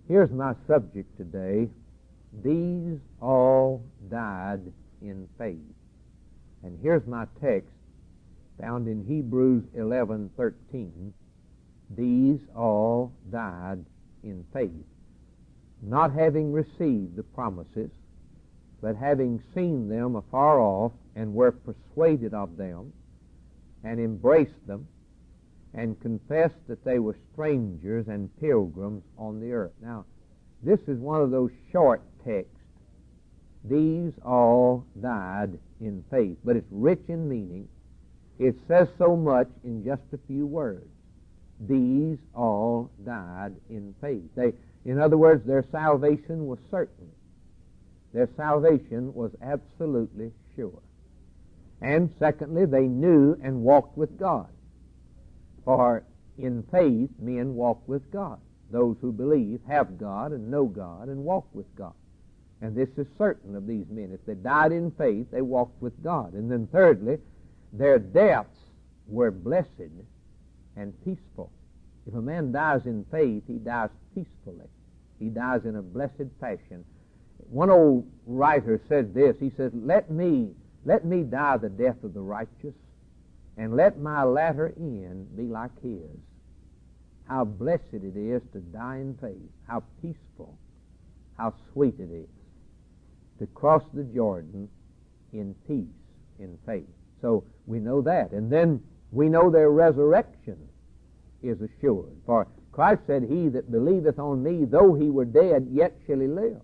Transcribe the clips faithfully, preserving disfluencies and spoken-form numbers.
Here's my subject today. These all died in faith. And here's my text found in Hebrews eleven thirteen. These all died in faith, not having received the promises, but having seen them afar off, and were persuaded of them, and embraced them, and confessed that they were strangers and pilgrims on the earth. Now, this is one of those short texts. These all died in faith, but it's rich in meaning. It says so much in just a few words. These all died in faith. They, in other words, their salvation was certain. Their salvation was absolutely sure. And secondly, they knew and walked with God. For in faith, men walk with God. Those who believe have God and know God and walk with God. And this is certain of these men. If they died in faith, they walked with God. And then thirdly, their deaths were blessed and peaceful. If a man dies in faith, he dies peacefully. He dies in a blessed fashion. One old writer said this. He says, let me, let me die the death of the righteous, and let my latter end be like his. How blessed it is to die in faith. How peaceful, how sweet it is to cross the Jordan in peace, in faith. So we know that. And then we know their resurrection is assured. For Christ said, he that believeth on me, though he were dead, yet shall he live.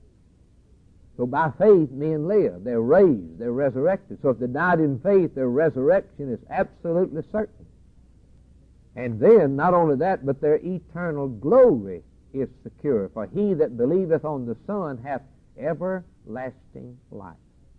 So by faith men live. They're raised. They're resurrected. So if they died in faith, their resurrection is absolutely certain. And then, not only that, but their eternal glory is secure. For he that believeth on the Son hath everlasting life.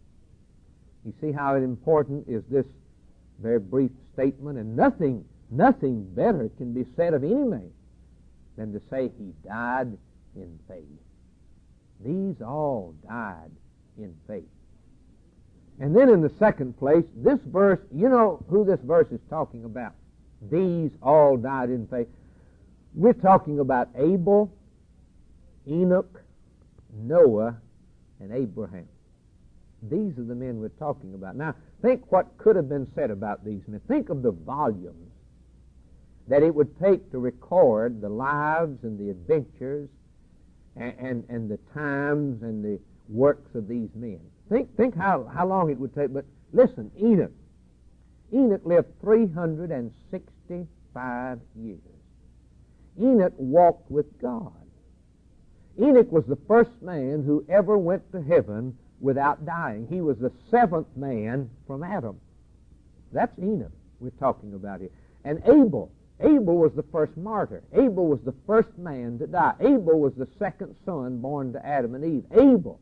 You see how important is this very brief statement? And nothing, nothing better can be said of any man than to say he died in faith. These all died in faith. And then in the second place, this verse, you know who this verse is talking about. These all died in faith. We're talking about Abel, Enoch, Noah, and Abraham. These are the men we're talking about. Now, think what could have been said about these men. Think of the volumes that it would take to record the lives and the adventures and, and, and the times and the works of these men. Think, think how, how long it would take. But listen, Enoch. Enoch lived three hundred sixty-five years. Enoch walked with God. Enoch was the first man who ever went to heaven without dying. He was the seventh man from Adam. That's Enoch we're talking about here. And Abel. Abel was the first martyr. Abel was the first man to die. Abel was the second son born to Adam and Eve. Abel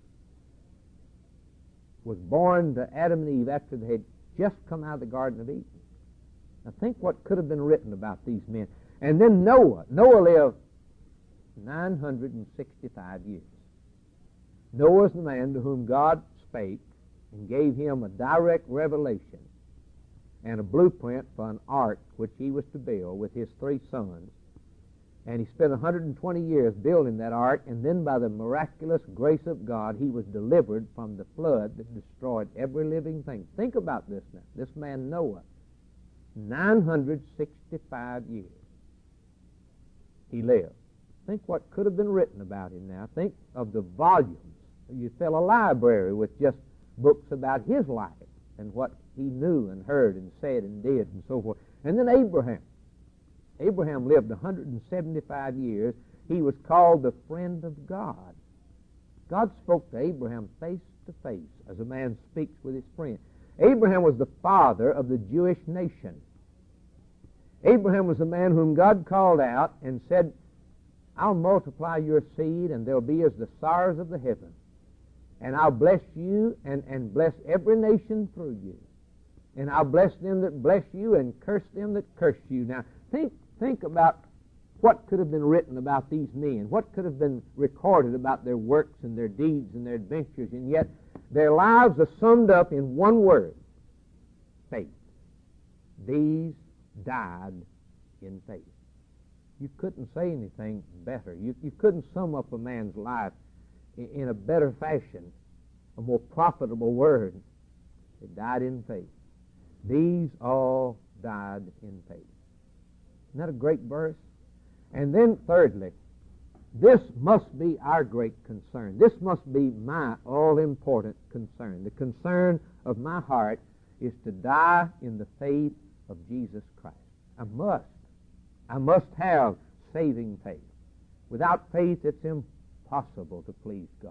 was born to Adam and Eve after they had just come out of the Garden of Eden. Now think what could have been written about these men. And then Noah. Noah lived nine hundred sixty-five years. Noah was the man to whom God spake and gave him a direct revelation and a blueprint for an ark which he was to build with his three sons. And he spent one hundred twenty years building that ark, and then by the miraculous grace of God, he was delivered from the flood that destroyed every living thing. Think about this now. This man Noah, nine hundred sixty-five years he lived. Think what could have been written about him now. Think of the volumes. You fill a library with just books about his life and what he knew and heard and said and did and so forth. And then Abraham. Abraham lived one hundred seventy-five years. He was called the friend of God. God spoke to Abraham face to face as a man speaks with his friend. Abraham was the father of the Jewish nation. Abraham was the man whom God called out and said, I'll multiply your seed, and they'll be as the stars of the heaven. And I'll bless you and, and bless every nation through you. And I'll bless them that bless you and curse them that curse you. Now, think think about what could have been written about these men, what could have been recorded about their works and their deeds and their adventures, and yet their lives are summed up in one word, faith. These died in faith. You couldn't say anything better. You, you couldn't sum up a man's life in, in a better fashion, a more profitable word. It died in faith. These all died in faith. Isn't that a great verse? And then thirdly, this must be our great concern. This must be my all-important concern. The concern of my heart is to die in the faith of Jesus Christ. I must. I must have saving faith. Without faith, it's impossible to please God.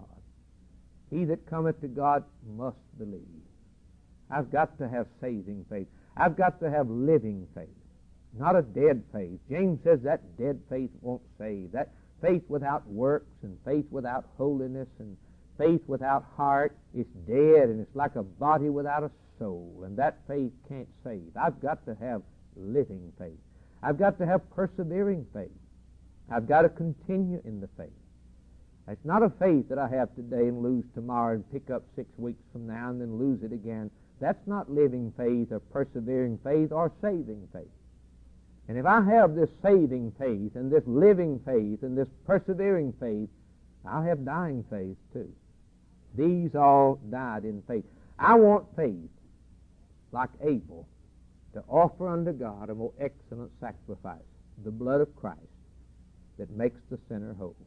He that cometh to God must believe. I've got to have saving faith. I've got to have living faith, not a dead faith. James says that dead faith won't save. That faith without works and faith without holiness and faith without heart is dead, and it's like a body without a soul, and that faith can't save. I've got to have living faith. I've got to have persevering faith. I've got to continue in the faith. It's not a faith that I have today and lose tomorrow and pick up six weeks from now and then lose it again. That's not living faith or persevering faith or saving faith. And if I have this saving faith and this living faith and this persevering faith, I'll have dying faith too. These all died in faith. I want faith like Abel to offer unto God a more excellent sacrifice, the blood of Christ that makes the sinner whole.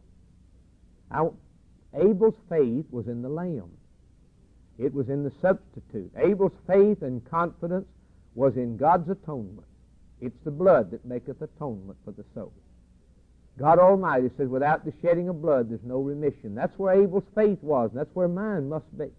I, Abel's faith was in the lamb. It was in the substitute. Abel's faith and confidence was in God's atonement. It's the blood that maketh atonement for the soul. God Almighty says, without the shedding of blood, there's no remission. That's where Abel's faith was, and that's where mine must be.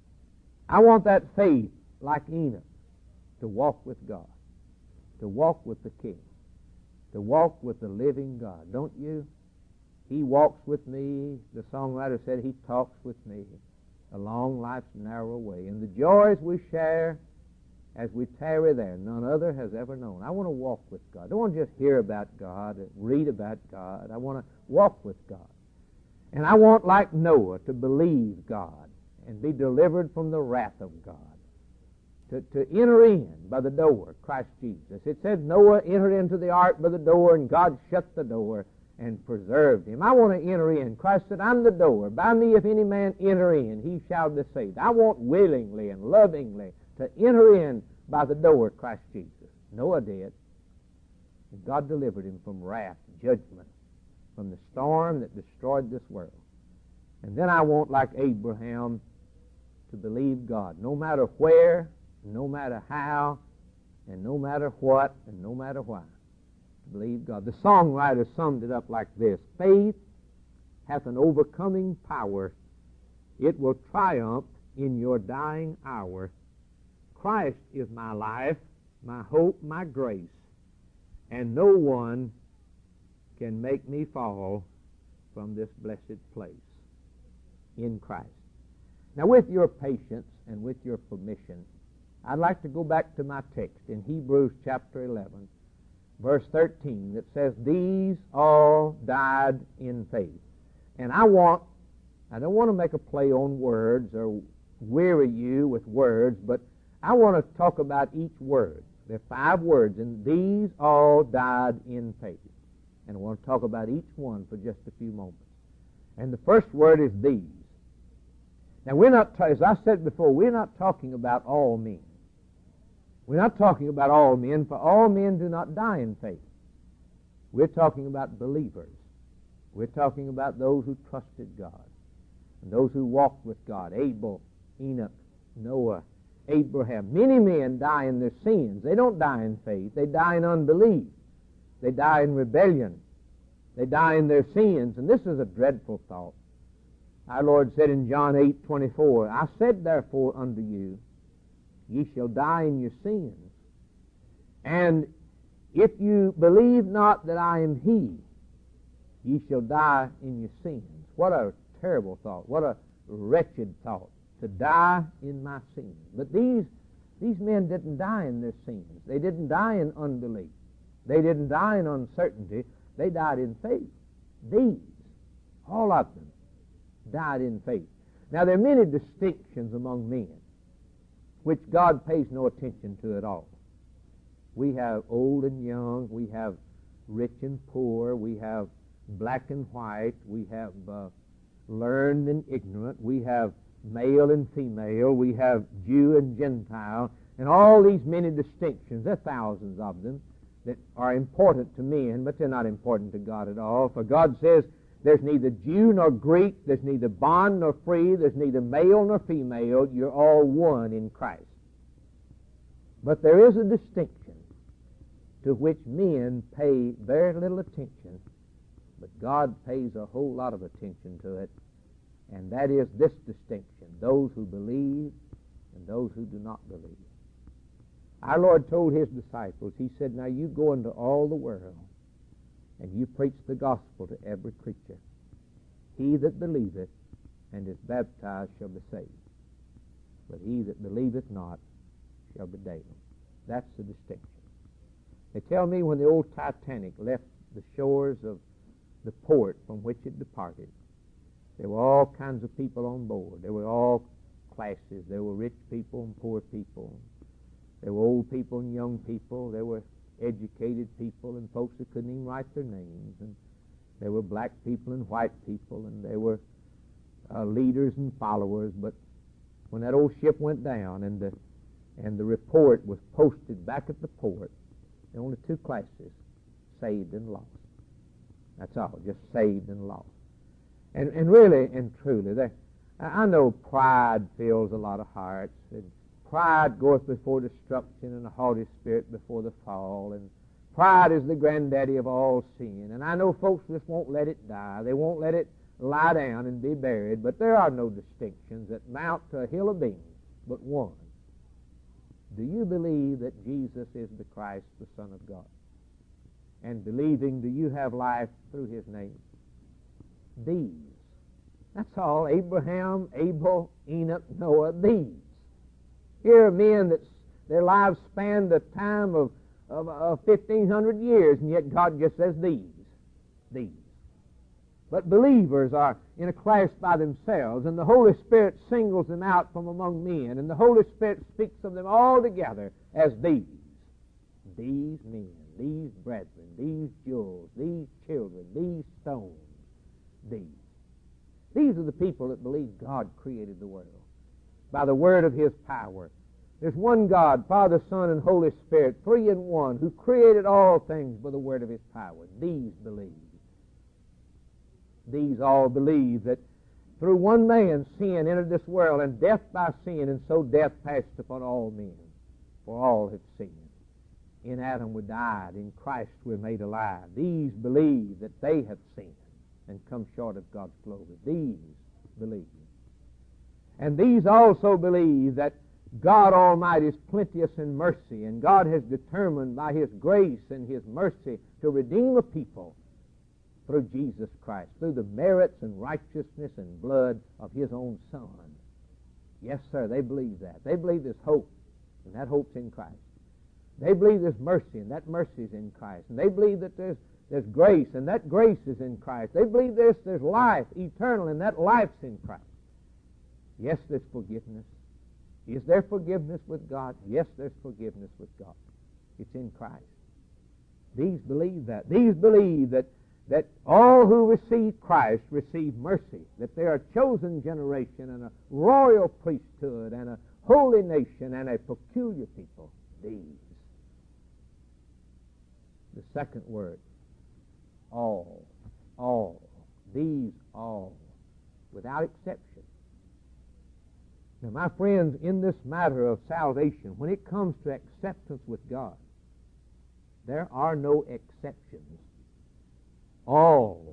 I want that faith, like Enoch, to walk with God, to walk with the King, to walk with the living God. Don't you? He walks with me. The songwriter said, He talks with me along life's narrow way. And the joys we share as we tarry there, none other has ever known. I want to walk with God. I don't want to just hear about God, read about God. I want to walk with God. And I want, like Noah, to believe God and be delivered from the wrath of God. To, to enter in by the door, Christ Jesus. It says Noah entered into the ark by the door, and God shut the door and preserved him. I want to enter in. Christ said, I'm the door. By me, if any man enter in, he shall be saved. I want willingly and lovingly to enter in by the door, Christ Jesus. Noah did. And God delivered him from wrath, judgment, from the storm that destroyed this world. And then I want, like Abraham, to believe God, no matter where, no matter how, and no matter what, and no matter why. To believe God. The songwriter summed it up like this: faith hath an overcoming power. It will triumph in your dying hour. Christ is my life, my hope, my grace, and no one can make me fall from this blessed place in Christ. Now, with your patience and with your permission, I'd like to go back to my text in Hebrews chapter eleven, verse thirteen, that says, these all died in faith. And I want, I don't want to make a play on words or weary you with words, but I want to talk about each word. There are five words, and these all died in faith. And I want to talk about each one for just a few moments. And the first word is these. Now, we're not, as I said before, we're not talking about all men. We're not talking about all men, for all men do not die in faith. We're talking about believers. We're talking about those who trusted God and those who walked with God. Abel, Enoch, Noah, Abraham. Many men die in their sins. They don't die in faith. They die in unbelief. They die in rebellion. They die in their sins. And this is a dreadful thought. Our Lord said in John eight twenty-four, I said therefore unto you, ye shall die in your sins. And if you believe not that I am he, ye shall die in your sins. What a terrible thought. What a wretched thought, to die in my sins. But these, these men didn't die in their sins. They didn't die in unbelief. They didn't die in uncertainty. They died in faith. These, all of them, died in faith. Now, there are many distinctions among men which God pays no attention to at all. We have old and young. We have rich and poor. We have black and white. We have uh, learned and ignorant. We have male and female. We have Jew and Gentile. And all these many distinctions, there are thousands of them, that are important to men, but they're not important to God at all. For God says there's neither Jew nor Greek, there's neither bond nor free, there's neither male nor female. You're all one in Christ. But there is a distinction to which men pay very little attention, but God pays a whole lot of attention to it, and that is this distinction: those who believe and those who do not believe. Our Lord told His disciples, He said, now you go into all the world and you preach the gospel to every creature. He that believeth and is baptized shall be saved, but he that believeth not shall be damned. That's the distinction. They tell me when the old Titanic left the shores of the port from which it departed, there were all kinds of people on board. There were all classes. There were rich people and poor people. There were old people and young people. There were educated people and folks that couldn't even write their names. And there were black people and white people. And there were uh, leaders and followers. But when that old ship went down and the, and the report was posted back at the port, there were only two classes, saved and lost. That's all, just saved and lost. And, and really and truly, there, I know pride fills a lot of hearts. And pride goeth before destruction, and a haughty spirit before the fall. And pride is the granddaddy of all sin. And I know folks just won't let it die. They won't let it lie down and be buried. But there are no distinctions that mount to a hill of beans, but one. Do you believe that Jesus is the Christ, the Son of God? And believing, do you have life through His name? These. That's all. Abraham, Abel, Enoch, Noah, these. Here are men that their lives span the time of, of, of fifteen hundred years, and yet God just says these. These. But believers are in a class by themselves, and the Holy Spirit singles them out from among men, and the Holy Spirit speaks of them all together as these. These men, these brethren, these jewels, these children, these stones, these. These are the people that believe God created the world by the word of His power. There's one God, Father, Son, and Holy Spirit, three in one, who created all things by the word of His power. These believe. These all believe that through one man sin entered this world, and death by sin, and so death passed upon all men, for all have sinned. In Adam we died, in Christ we're made alive. These believe that they have sinned and come short of God's glory. These believe. And these also believe that God Almighty is plenteous in mercy, and God has determined by His grace and His mercy to redeem a people through Jesus Christ, through the merits and righteousness and blood of His own Son. Yes, sir, they believe that. They believe there's hope, and that hope's in Christ. They believe there's mercy, and that mercy is in Christ. And they believe that there's there's grace, and that grace is in Christ. They believe there's, there's life eternal, and that life's in Christ. Yes, there's forgiveness. Is there forgiveness with God? Yes, there's forgiveness with God. It's in Christ. These believe that. These believe that, that all who receive Christ receive mercy, that they are a chosen generation and a royal priesthood and a holy nation and a peculiar people. These. The second word, all. All. These all. Without exception. Now, my friends, in this matter of salvation, when it comes to acceptance with God, there are no exceptions. All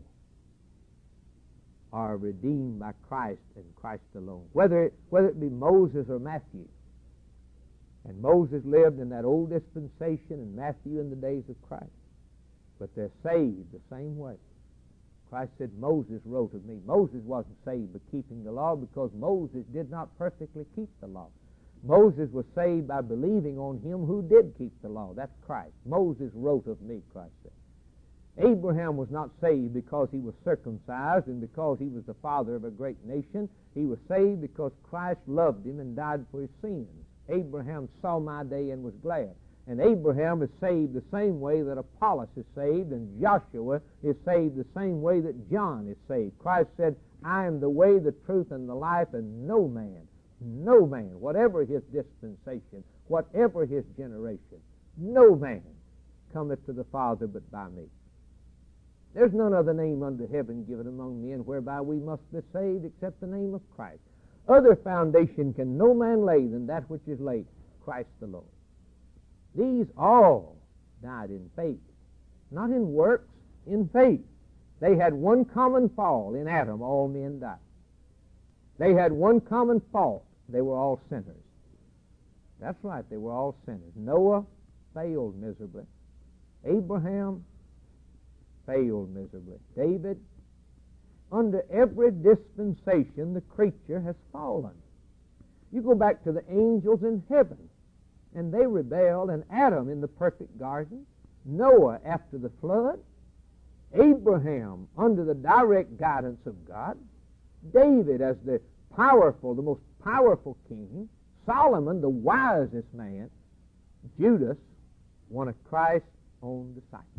are redeemed by Christ and Christ alone. Whether it, whether it be Moses or Matthew. And Moses lived in that old dispensation, and Matthew in the days of Christ. But they're saved the same way. Christ said, Moses wrote of me. Moses wasn't saved by keeping the law, because Moses did not perfectly keep the law. Moses was saved by believing on Him who did keep the law. That's Christ. Moses wrote of me, Christ said. Abraham was not saved because he was circumcised and because he was the father of a great nation. He was saved because Christ loved him and died for his sins. Abraham saw my day and was glad. And Abraham is saved the same way that Apollos is saved, and Joshua is saved the same way that John is saved. Christ said, I am the way, the truth, and the life, and no man, no man, whatever his dispensation, whatever his generation, no man cometh to the Father but by me. There's none other name under heaven given among men whereby we must be saved except the name of Christ. Other foundation can no man lay than that which is laid, Christ the Lord. These all died in faith, not in works, in faith. They had one common fall. In Adam, all men died. They had one common fault. They were all sinners. That's right, they were all sinners. Noah failed miserably. Abraham failed miserably. David, under every dispensation, the creature has fallen. You go back to the angels in heaven, and they rebelled, and Adam in the perfect garden, Noah after the flood, Abraham under the direct guidance of God, David as the powerful, the most powerful king, Solomon the wisest man, Judas, one of Christ's own disciples.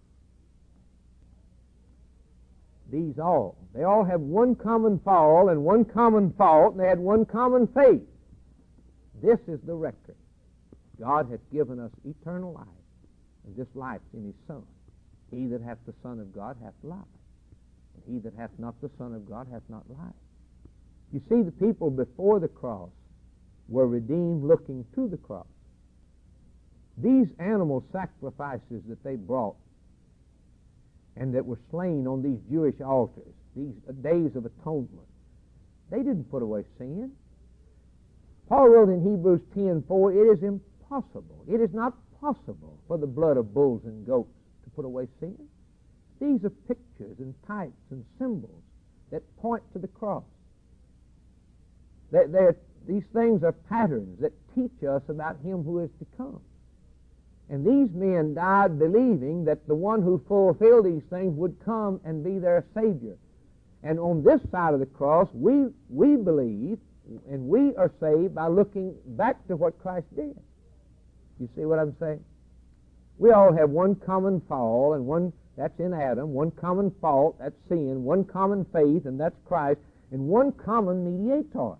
These all, they all have one common fall and one common fault, and they had one common faith. This is the record. God hath given us eternal life, and this life's in His Son. He that hath the Son of God hath life, and he that hath not the Son of God hath not life. You see, the people before the cross were redeemed looking to the cross. These animal sacrifices that they brought and that were slain on these Jewish altars, these days of atonement, they didn't put away sin. Paul wrote in Hebrews ten four, it is impossible, it is not possible for the blood of bulls and goats to put away sin. These are pictures and types and symbols that point to the cross. They're, they're, these things are patterns that teach us about Him who is to come. And these men died believing that the one who fulfilled these things would come and be their Savior. And on this side of the cross, we, we believe, and we are saved by looking back to what Christ did. You see what I'm saying? We all have one common fall, and one, that's in Adam, one common fault, that's sin, one common faith, and that's Christ, and one common mediator.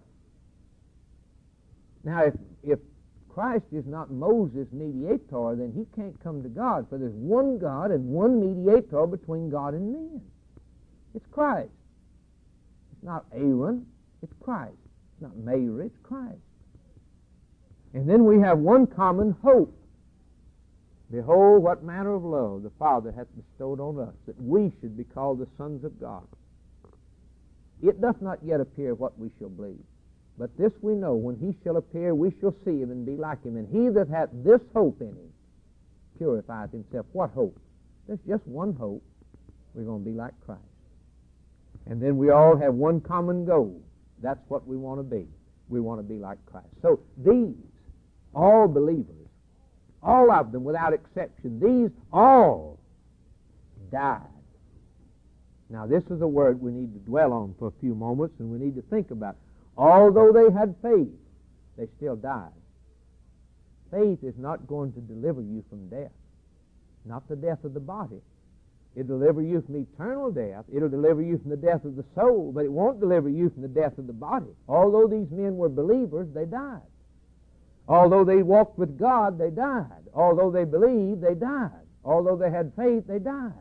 Now, if, if Christ is not Moses' mediator, then he can't come to God, for there's one God and one mediator between God and men. It's Christ. It's not Aaron, it's Christ. It's not Mary, it's Christ. And then we have one common hope. Behold, what manner of love the Father hath bestowed on us, that we should be called the sons of God. It doth not yet appear what we shall believe. But this we know, when He shall appear, we shall see Him and be like Him. And he that hath this hope in Him purifieth himself. What hope? There's just one hope. We're going to be like Christ. And then we all have one common goal. That's what we want to be. We want to be like Christ. So these, all believers, all of them without exception, these all died. Now this is a word we need to dwell on for a few moments, and we need to think about. Although they had faith, they still died. Faith is not going to deliver you from death. Not the death of the body. It'll deliver you from eternal death. It'll deliver you from the death of the soul, but it won't deliver you from the death of the body. Although these men were believers, they died. Although they walked with God, they died. Although they believed, they died. Although they had faith, they died.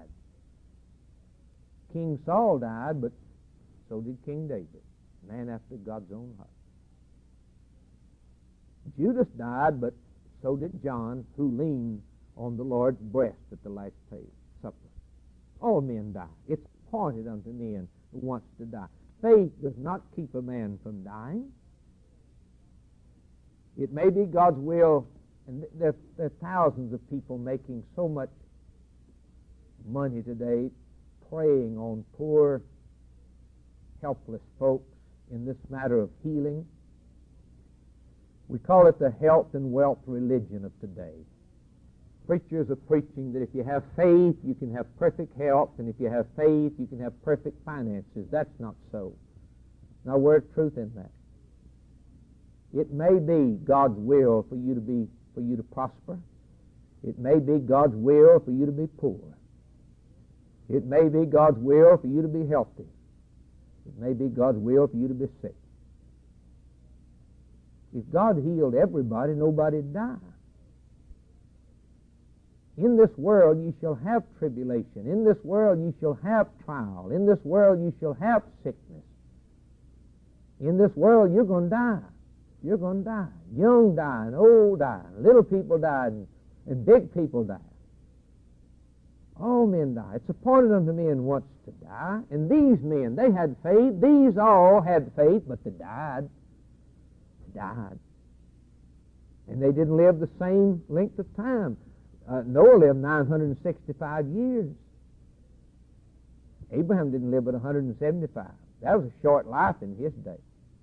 King Saul died, but so did King David. Man after God's own heart. Judas died, but so did John, who leaned on the Lord's breast at the last supper. All men die. It's appointed unto men who wants to die. Faith does not keep a man from dying. It may be God's will, and there, there are thousands of people making so much money today preying on poor, helpless folks in this matter of healing. We call it the health and wealth religion of today. Preachers are preaching that if you have faith, you can have perfect health, and if you have faith, you can have perfect finances. That's not so. No word of truth in that. It may be God's will for you to be, for you to prosper. It may be God's will for you to be poor. It may be God's will for you to be healthy. It may be God's will for you to be sick. If God healed everybody, nobody'd die. In this world you shall have tribulation. In this world you shall have trial. In this world you shall have sickness. In this world you're going to die. You're going to die. Young die and old die. And little people die and, and big people die. All men die. It's appointed unto men once to die. And these men, they had faith. These all had faith, but they died. They died. And they didn't live the same length of time. Uh, Noah lived nine hundred sixty-five years. Abraham didn't live but one hundred seventy-five. That was a short life in his day.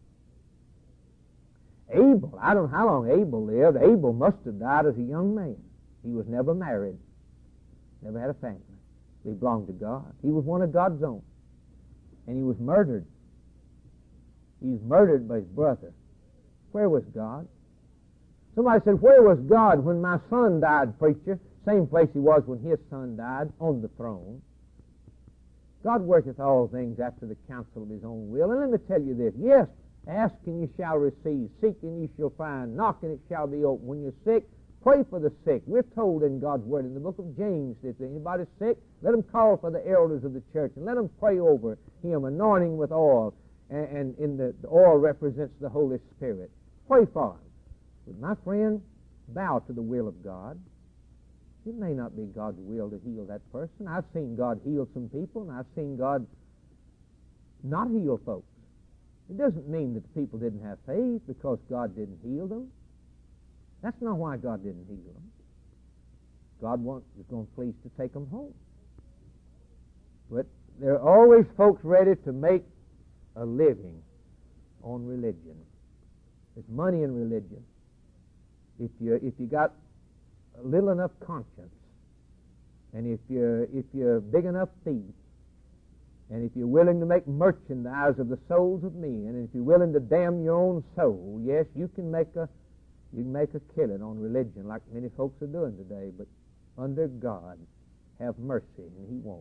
Abel, I don't know how long Abel lived. Abel must have died as a young man. He was never married. Never had a family. He belonged to God. He was one of God's own. And he was murdered. He was murdered by his brother. Where was God? Somebody said, where was God when my son died, preacher? Same place he was when his son died, on the throne. God worketh all things after the counsel of his own will. And let me tell you this. Yes, ask and you shall receive. Seek and you shall find. Knock and it shall be opened. When you're sick, pray for the sick. We're told in God's Word in the book of James, if anybody's sick, let them call for the elders of the church and let them pray over him, anointing with oil. And, and in the, the oil represents the Holy Spirit. Pray for him. But my friend, bow to the will of God. It may not be God's will to heal that person. I've seen God heal some people, and I've seen God not heal folks. It doesn't mean that the people didn't have faith because God didn't heal them. That's not why God didn't heal them. God was going to please to take them home. But there are always folks ready to make a living on religion. There's money in religion. If you if you got a little enough conscience, and if you're if you're big enough feet, and if you're willing to make merchandise of the souls of men, and if you're willing to damn your own soul, yes, you can make a you can make a killing on religion, like many folks are doing today. But under God, have mercy, and He won't.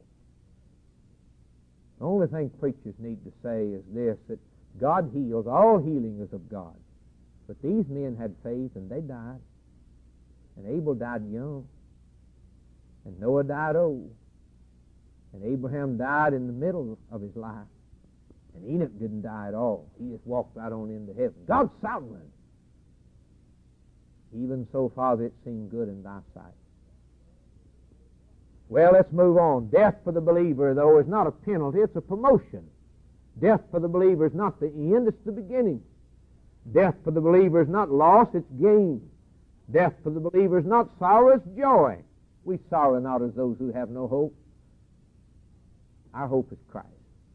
The only thing preachers need to say is this: that God heals. All healing is of God. But these men had faith, and they died. And Abel died young. And Noah died old. And Abraham died in the middle of his life. And Enoch didn't die at all. He just walked right on into heaven. God's sovereign. Even so, Father, it seemed good in thy sight. Well, let's move on. Death for the believer, though, is not a penalty. It's a promotion. Death for the believer is not the end. It's the beginning. Death for the believer is not loss, it's gain. Death for the believer is not sorrow, it's joy. We sorrow not as those who have no hope. Our hope is Christ.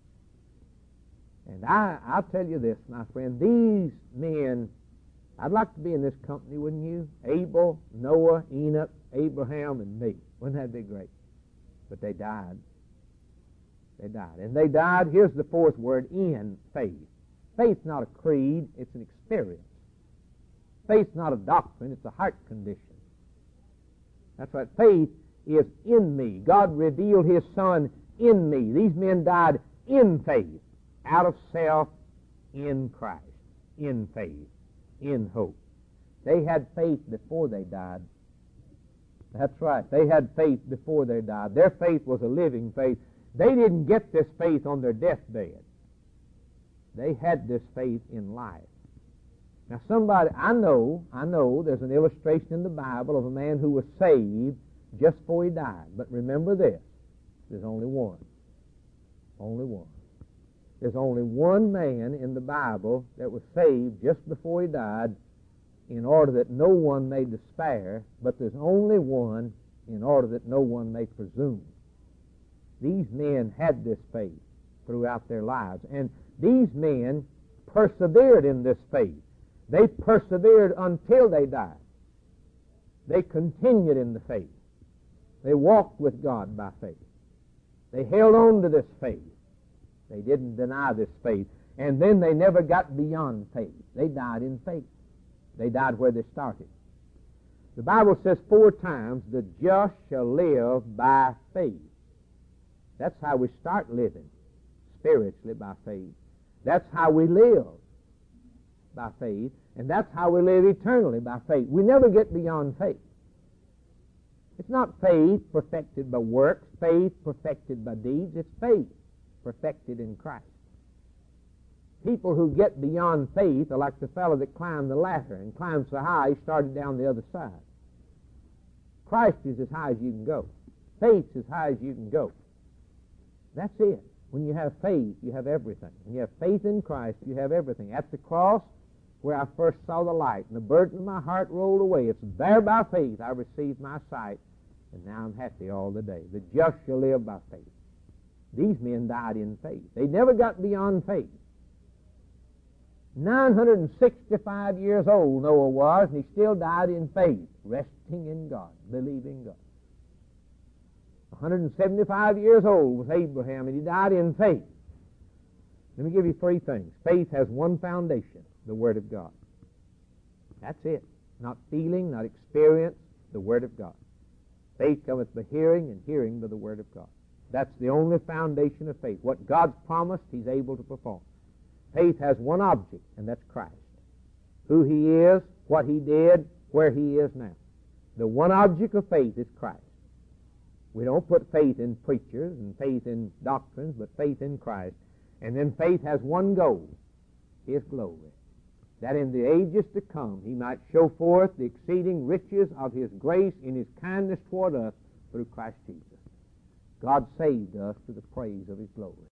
And I, I'll tell you this, my friend, these men, I'd like to be in this company, wouldn't you? Abel, Noah, Enoch, Abraham, and me. Wouldn't that be great? But they died. They died. And they died, here's the fourth word, in faith. Faith's not a creed, it's an experience. Faith's not a doctrine, it's a heart condition. That's right. Faith is in me. God revealed His Son in me. These men died in faith, out of self, in Christ, in faith, in hope. They had faith before they died. That's right. They had faith before they died. Their faith was a living faith. They didn't get this faith on their deathbed. They had this faith in life. Now somebody, I know, I know there's an illustration in the Bible of a man who was saved just before he died. But remember this, there's only one. Only one. There's only one man in the Bible that was saved just before he died in order that no one may despair, but there's only one in order that no one may presume. These men had this faith throughout their lives, and these men persevered in this faith. They persevered until they died. They continued in the faith. They walked with God by faith. They held on to this faith. They didn't deny this faith. And then they never got beyond faith. They died in faith. They died where they started. The Bible says four times, the just shall live by faith. That's how we start living, spiritually, by faith. That's how we live, by faith. And that's how we live eternally, by faith. We never get beyond faith. It's not faith perfected by works, faith perfected by deeds. It's faith perfected in Christ. People who get beyond faith are like the fellow that climbed the ladder and climbed so high he started down the other side. Christ is as high as you can go. Faith's as high as you can go. That's it. When you have faith, you have everything. When you have faith in Christ, you have everything. At the cross, where I first saw the light, and the burden of my heart rolled away, it's there by faith I received my sight, and now I'm happy all the day. The just shall live by faith. These men died in faith. They never got beyond faith. nine hundred sixty-five years old Noah was, and he still died in faith, resting in God, believing God. one hundred seventy-five years old was Abraham, and he died in faith. Let me give you three things. Faith has one foundation, the Word of God. That's it. Not feeling, not experience, the Word of God. Faith cometh by hearing, and hearing by the Word of God. That's the only foundation of faith. What God's promised, He's able to perform. Faith has one object, and that's Christ. Who He is, what He did, where He is now. The one object of faith is Christ. We don't put faith in preachers and faith in doctrines, but faith in Christ. And then faith has one goal, His glory. That in the ages to come He might show forth the exceeding riches of His grace in His kindness toward us through Christ Jesus. God saved us to the praise of His glory.